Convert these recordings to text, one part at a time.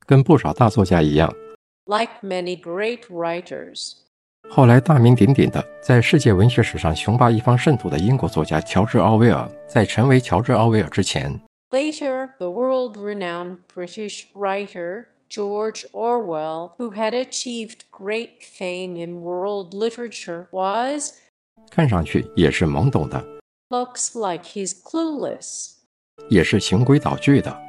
跟不少大作家一样， like many great writers, 后来大名鼎鼎的在世界文学史上雄霸一方圣土的英国作家乔治·奥威尔，在成为乔治·奥威尔之前， later the world-renowned British writer George Orwell, who had achieved great fame in world literature, was, 看上去也是懵懂的， looks like he's clueless. 也是循规蹈矩的，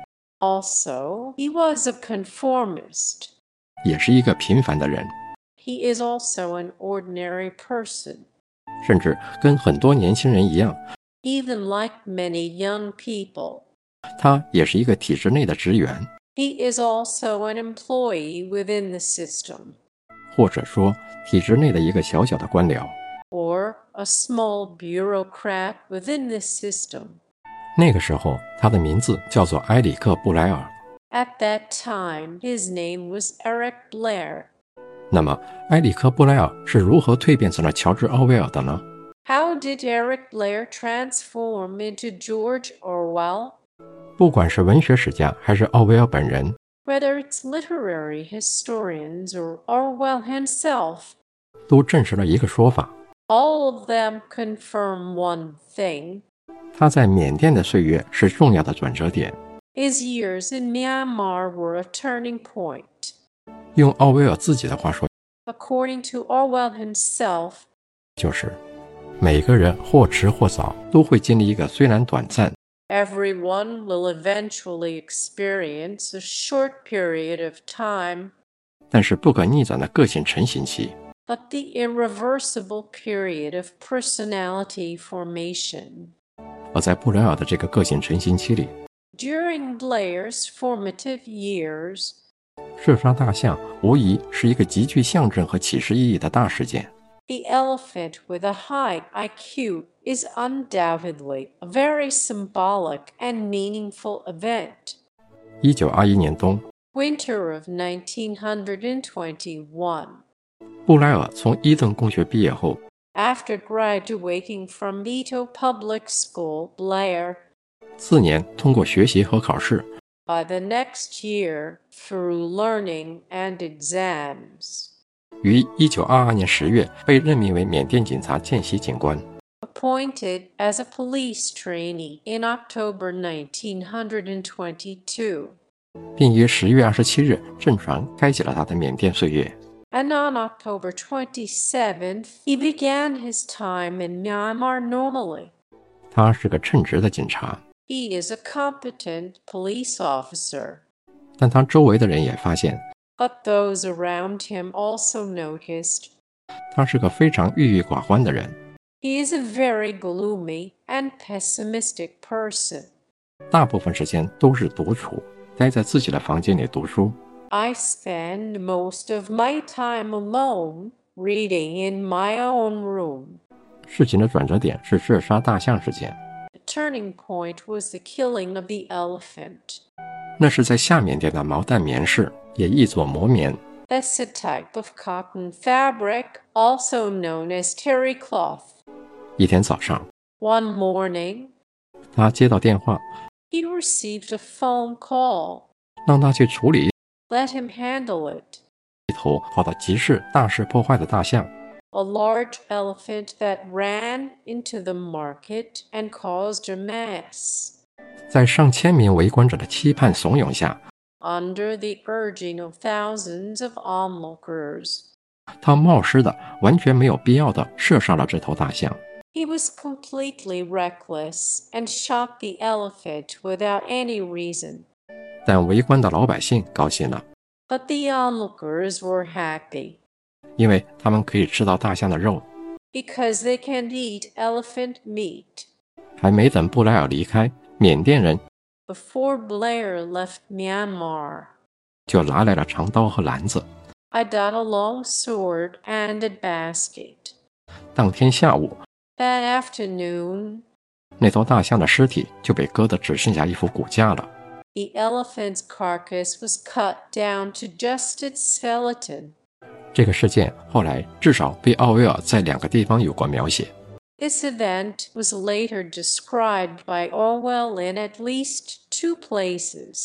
Also, he was a conformist. 也是一个平凡的人， He is also an ordinary person. 甚至跟很多年轻人一样， Even like many young people, 他也是一个体制内的职员， he is also an employee within the system, 或者说体制内的一个小小的官僚。 or a small bureaucrat within the system. 那个时候他的名字叫做埃里克·布莱尔。 At that time, his name was Eric Blair. 那么埃里克·布莱尔是如何蜕变成了乔治·奥威尔的呢？ How did Eric Blair transform into George Orwell? 不管是文学史家还是奥威尔本人， Whether it's literary historians or Orwell himself, 都证实了一个说法， all of them confirm one thing. 他在缅甸的岁月是重要的转折点。 His years in Myanmar were a turning point. 用奥威尔自己的话说， According to Orwell himself, 就是每个人或迟或早都会经历一个虽然短暂， everyone will eventually experience a short period of time, 但是不可逆转的个性成型期。 but the irreversible period of personality formation. 而在布莱尔的这个个性成型期里， During Blair's formative years, 射杀大象无疑是一个极具象征和启示意义的大事件。 the elephant with a high IQ is undoubtedly a very symbolic and meaningful event. 1921年冬， Winter of 1921. 布莱尔从伊顿公学毕业后， After graduating from Vito Public School, Blair, 4年通过学习和考试， by the next year, through learning and exams, 于1922年10月被任命为缅甸警察见习警官。 appointed as a police trainee in October 1922, 并于10月27日正常开启了他的缅甸岁月。 and on October 27th, he began his time in Myanmar normally. 他是个称职的警察， He is a competent police officer, 但他周围的人也发现， but those around him also noticed 他是个非常郁郁寡欢的人， he is a very gloomy and pessimistic person. 大部分时间都是独处，待在自己的房间里读书。 I spend most of my time alone, reading in my own room. 事情的转折点是射杀大象事件， The turning point was the killing of the elephant. 那是在下缅甸的毛掸棉市，也译作磨棉。 That's a type of cotton fabric, also known as terry cloth. 一天早上， One morning, 他接到电话， he received a phone call. 让他去处理 Let him handle it. 一头跑到集市大肆破坏的大象。 A large elephant that ran into the market and caused a mess. 在上千名围观者的期盼怂恿下， Under the urging of thousands of onlookers, 他冒失的、完全没有必要的射杀了这头大象。 he was completely reckless and shot the elephant without any reason. 但围观的老百姓高兴了， But the onlookers were happy 因为他们可以吃到大象的肉。 because they can eat elephant meat. 还没等布莱尔离开，缅甸人 Before Blair left Myanmar, 就拿来了长刀和篮子。 I got a long sword and a basket. 当天下午， That afternoon, 那头大象的尸体就被割得只剩下一副骨架了。 the elephant's carcass was cut down to just its skeleton. 这个事件后来至少被奥威尔在2个地方有过描写。 This event was later described by Orwell in at least 2 places.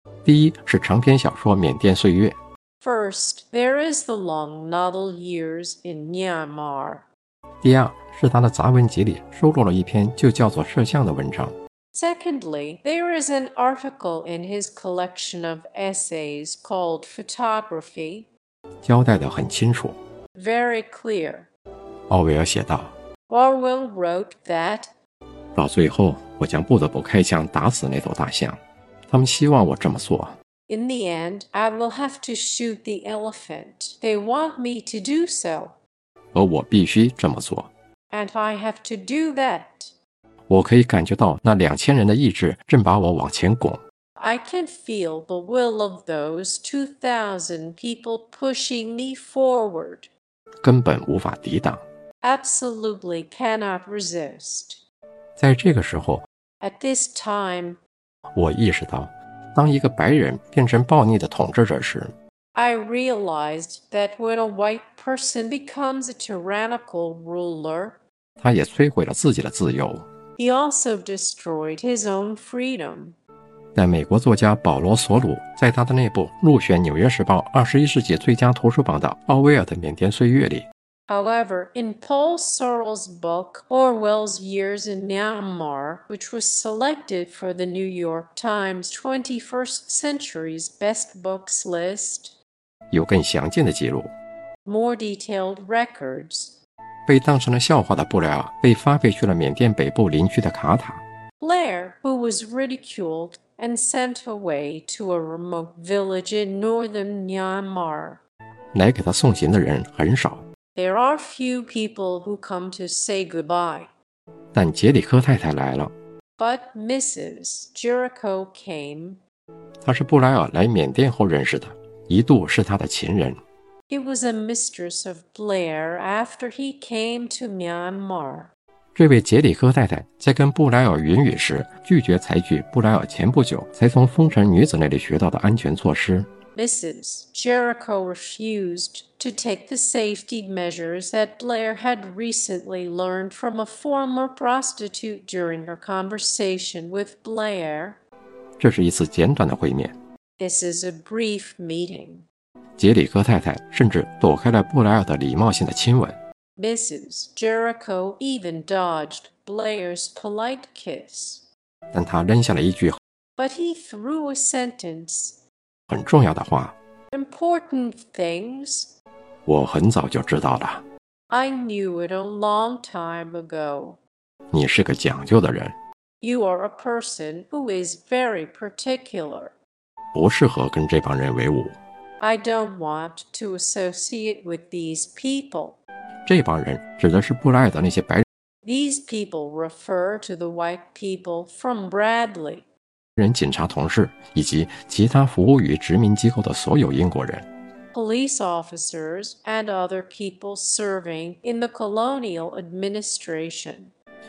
第一是长篇小说《缅甸岁月》， First, there is the long novel Years in Myanmar. 第二是他的杂文集里收录了一篇就叫做《摄像》的文章。 Secondly, there is an article in his collection of essays called Photography. 交代得很清楚。 Very clear. 奥威尔写道， Orwell wrote that 到最后我将不得不开枪打死那头大象，他们希望我这么做。 in the end, I will have to shoot the elephant. They want me to do so. 而我必须这么做。 And I have to do that. 我可以感觉到那2000人的意志正把我往前拱。 I can feel the will of those 2,000 people pushing me forward. 根本无法抵挡。 Absolutely cannot resist. 在这个时候， At this time, 我意识到，当一个白人变成暴逆的统治者时， I realized that when a white person becomes a tyrannical ruler, 他也摧毁了自己的自由。 he also destroyed his own freedom. 但美国作家保罗·索鲁在他的那部入选《纽约时报》21世纪最佳图书榜的奥威尔的缅甸岁月里， However, in Paul Searle's book, Orwell's Years in Myanmar, which was selected for the New York Times 21st Century's Best Books list, 有更详尽的记录。 more detailed records. 被当成了笑话的布莱尔被发配去了缅甸北部邻居的卡塔。 Blair, who was ridiculed and sent away to a remote village in northern Myanmar. 来给他送行的人很少， There are few people who come to say goodbye. 但杰里科太太来了。 But Mrs. Jericho came. 她是布莱尔来缅甸后认识的，一度是他的情人。 He was a mistress of Blair after he came to Myanmar. 这位杰里科太太在跟布莱尔云雨时，拒绝采取布莱尔前不久才从风尘女子那里学到的安全措施。 Mrs. Jericho refused to take the safety measures that Blair had recently learned from a former prostitute during her conversation with Blair. 这是一次简短的会面。 This is a brief meeting. 杰里科太太甚至躲开了布莱尔的礼貌性的亲吻。 Mrs. Jericho even dodged Blair's polite kiss. 但她扔下了一句 But he threw a sentence. 很重要的话： Important things. 我很早就知道了， I knew it a long time ago. 你是个讲究的人， You are a person who is very particular. 不适合跟这帮人为伍。 I don't want to associate with these people. 这帮人指的是布莱尔的那些白 These people refer to the white people from Bradley. 人警察同事以及其他服务于殖民机构的所有英国人。 Police officers and other people serving in the colonial administration.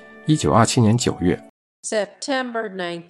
1927年9月， September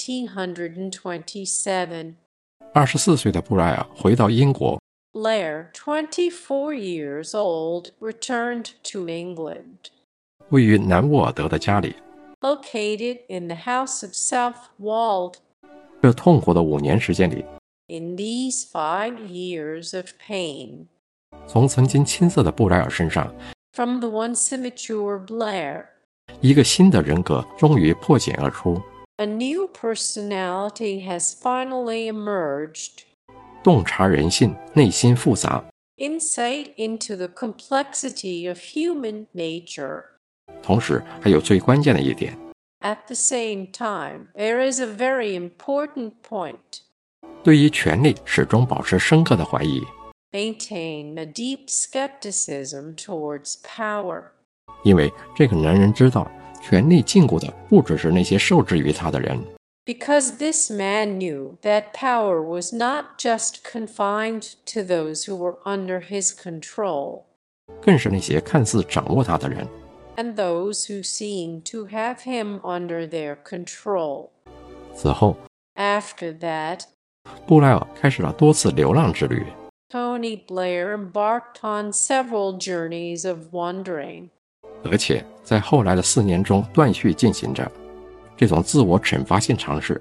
1927. 24岁的布莱尔回到英国， Blair, 24 years old, returned to England. 位于南沃尔德的家里。 Located in the House of Southwold. 这痛苦的5年时间里， In these 5 years of pain, 从曾经青涩的布莱尔身上， from the once immature Blair, 一个新的人格终于破茧而出， a new personality has finally emerged. 洞察人性，内心复杂， Insight into the complexity of human nature. 同时还有最关键的一点， At the same time, there is a very important point. 对于权力始终保持深刻的怀疑， Maintain a deep skepticism towards power. 因为这个男人知道，权力禁锢的不只是那些受制于他的人， Because this man knew that power was not just confined to those who were under his control, 更是那些看似掌握他的人。 and those who seemed to have him under their control. 此后， After that, 布莱尔开始了多次流浪之旅， Tony Blair embarked on several journeys of wandering. 而且在后来的4年中断续进行着。这种自我惩罚性尝试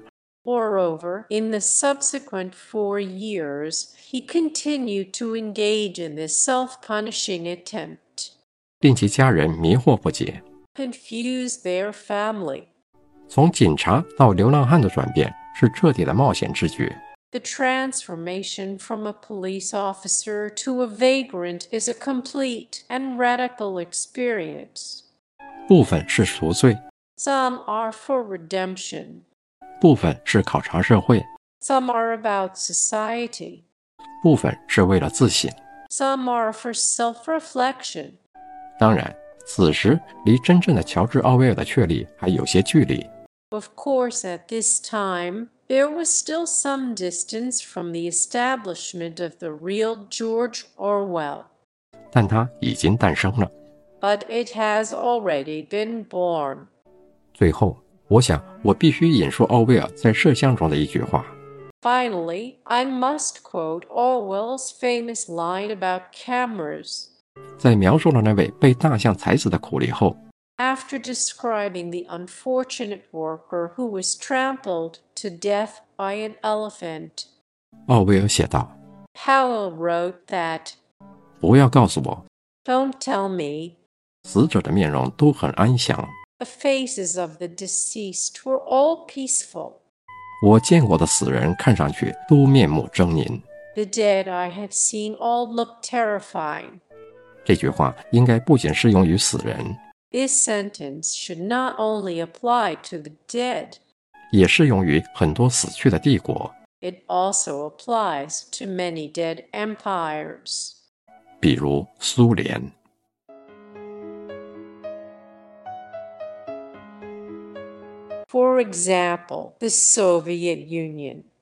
Moreover, in the subsequent 4 years, he continued to engage in this self-punishing attempt, 令其家人迷惑不解。 confuse their family. 从警察到流浪汉的转变是彻底的冒险之举。 The transformation from a police officer to a vagrant is a complete and radical experience. 部分是赎罪， Some are for redemption. 部分是考察社会， Some are about society. 部分是为了自省。 Some are for self-reflection. 当然，此时离真正的乔治·奥威尔的确立还有些距离。 Of course, at this time, there was still some distance from the establishment of the real George Orwell. 但它已经诞生了。 But it has already been born. 最后，我想我必须引述奥威尔在《摄像》中的一句话。 Finally, I must quote Orwell's famous line about cameras. 在描述了那位被大象踩死的苦力后， After describing the unfortunate worker who was trampled to death by an elephant, 奥威尔写道： Powell wrote that, 不要告诉我， "Don't tell me 死者的面容都很安详。 the faces of the deceased were all peaceful. 我见过的死人看上去都面目狰狞。 The dead I have seen all look terrifying." 这句话应该不仅适用于死人， This sentence should not only apply to the dead, 也适用于很多死去的帝国， it also applies to many dead empires. 比如苏联。 For example, the Soviet Union.